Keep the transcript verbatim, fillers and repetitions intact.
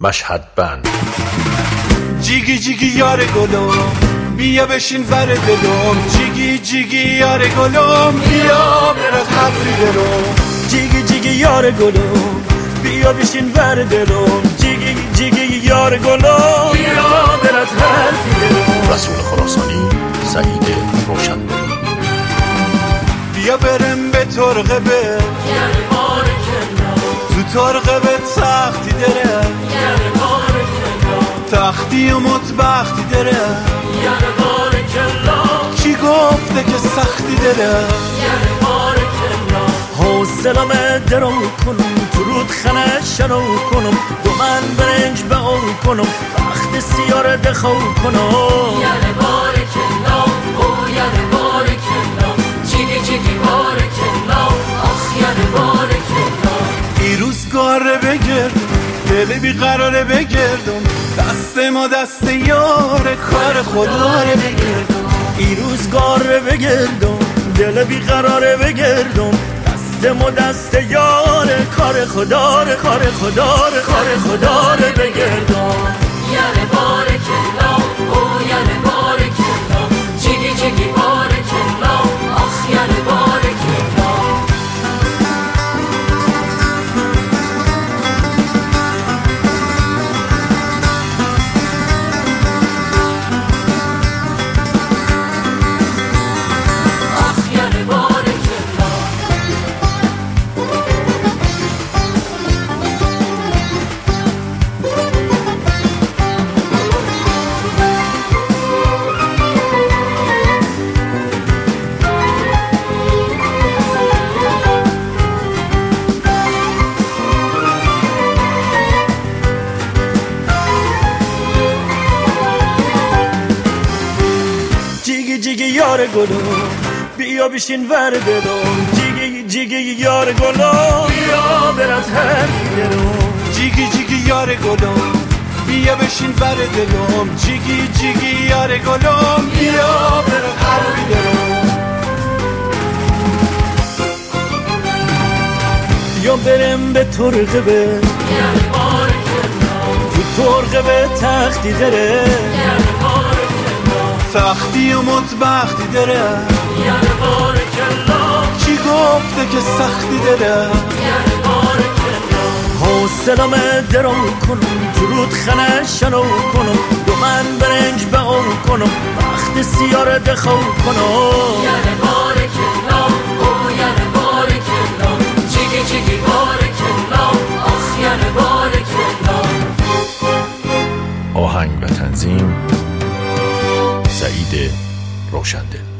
مشهد بند. جیگی جیگی یار گلم بیا بشین ور دلم، جیگی جیگی یار گلم بیا برات حرفی دلم، جیگی جیگی یار گلم بیا بشین ور دلم، جیگی جیگی یار گلم بیا برات حرفی دلم. رسول خراسانی، سعید روشنده. بیا برم به ترقه به تو ترقه به تختی داره، تختی و مطبختی داره، کی گفته که سختی داره، حوصلم درو کنم تو رودخانه شنو کنم، دو من برنج به اون کنم وقت سیاره دخو کنم. یاره بارکلا او یاره بارکلا جیگی جیگی بارکلا آخ یاره بارکلا. ای روزگاره بگردم دل بیقراره بگردم، دست ما دست یاره کار خداره بگردم، ای روزگاره بگردم دل بیقراره بگردم، دست ما دست یاره کار خداره کار خداره کار خداره بگردم. یاره بارکلا او یاره بارکلا جیگی جیگی بارکلا آخ یاره بارکلا. جیگی یار گلم بیا بشین ور دلم، جیگی جیگی یار گلم بیا برات حرفی دلم، جیگی جیگی یار گلم بیا بشین ور دلم، جیگی جیگی یار گلم بیا برات حرفی دلم. یا برم به ترقه به تو ترقه به تختی داره، تختی و مطبختی داره، کی گفته که سختی داره، حوصلم درو کنم تو رودخانه شنو کنم، دو من برنج به اون کنم وقت سیاره دخو کنم. یاره بارکلا او یاره بارکلا جیگی جیگی بارکلا آخ یاره بارکلا. آهنگ و تنظیم سعید روشنده.